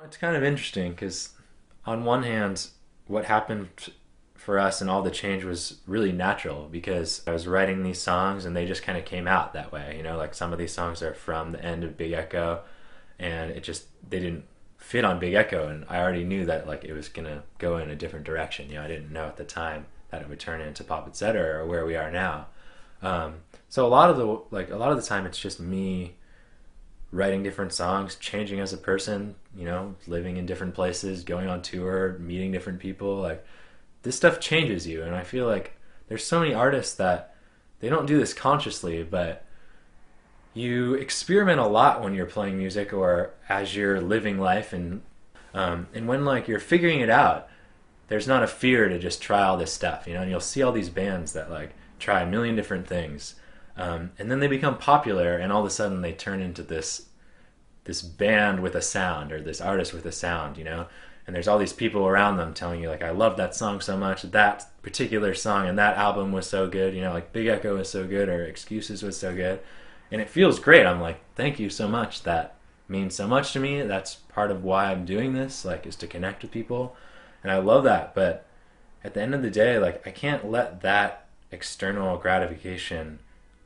It's kind of interesting because, on one hand, what happened for us and all the change was really natural because I was writing these songs and they just kind of came out that way. You know, like some of these songs are from the end of Big Echo, and they didn't fit on Big Echo, and I already knew that like it was gonna go in a different direction. You know, I didn't know at the time that it would turn into Pop Etc. or where we are now. So a lot of the time, it's just me writing different songs, changing as a person, you know, living in different places, going on tour, meeting different people. Like, this stuff changes you, and I feel like there's so many artists that they don't do this consciously, but you experiment a lot when you're playing music or as you're living life, and when like you're figuring it out, there's not a fear to just try all this stuff, you know. And you'll see all these bands that like try a million different things, and then they become popular, and all of a sudden they turn into this band with a sound, or this artist with a sound, you know. And there's all these people around them telling you like, I love that song so much, that particular song and that album was so good, you know, like Big Echo was so good, or Excuses was so good, and it feels great. I'm like, thank you so much, that means so much to me. That's part of why I'm doing this, like, is to connect with people, and I love that. But at the end of the day, like, I can't let that external gratification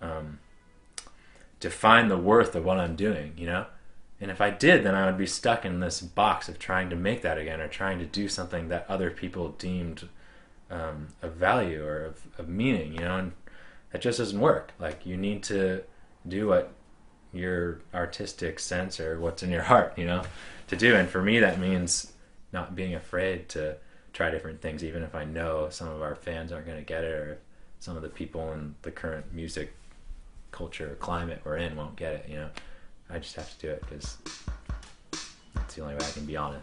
define the worth of what I'm doing, you know. And if I did, then I would be stuck in this box of trying to make that again, or trying to do something that other people deemed of value or of meaning, you know. And that just doesn't work. Like, you need to do what your artistic sense or what's in your heart, you know, to do. And for me, that means not being afraid to try different things, even if I know some of our fans aren't going to get it, or if some of the people in the current music culture climate we're in won't get it, you know. I just have to do it because it's the only way I can be honest.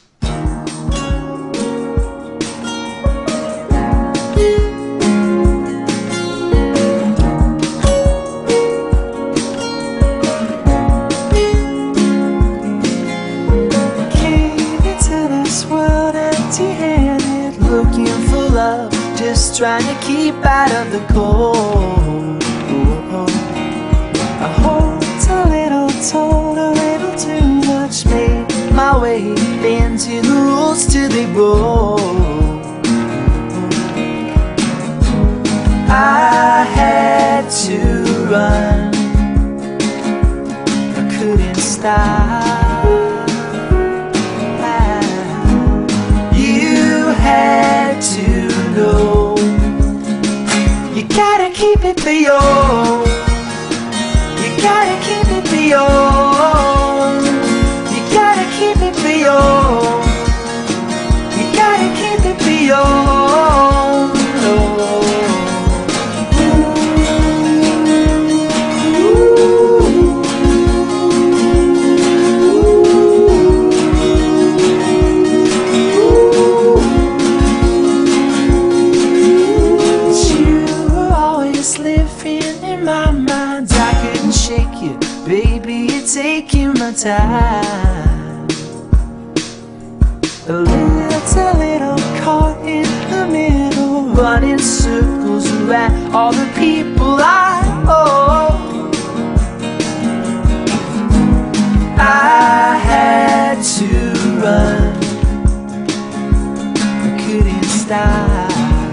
Came into this world empty-handed, looking for love, just trying to keep out of the cold. I hoped a little, told a little too much, made my way into the rules till they broke. I had to run, I couldn't stop. You had to know, you gotta keep it pure. You gotta keep it pure. You gotta keep it pure. You gotta keep it pure. You were always living in my mind. I couldn't shake you, baby, you're taking my time. A little caught in the middle, running circles around all the people I owe. I had to run, I couldn't stop.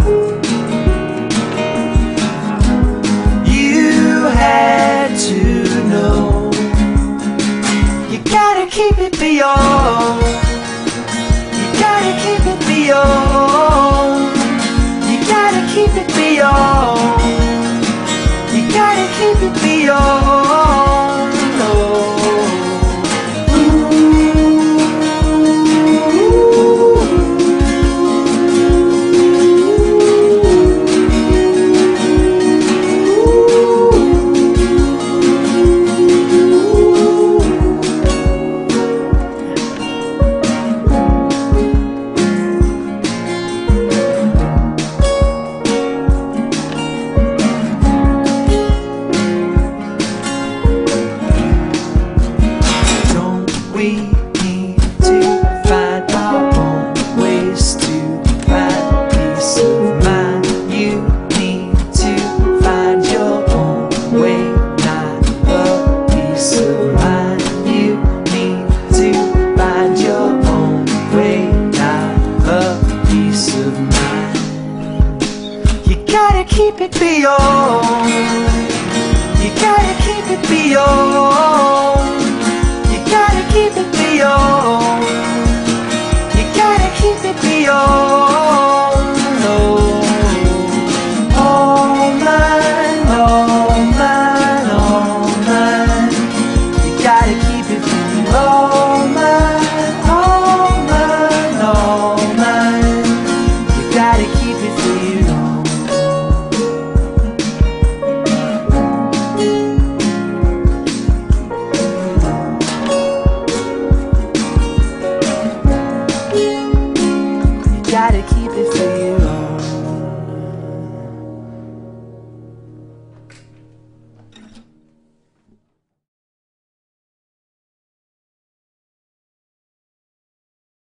Had to know, you gotta keep it pure. You gotta keep it pure. You gotta keep it pure. You gotta keep it pure.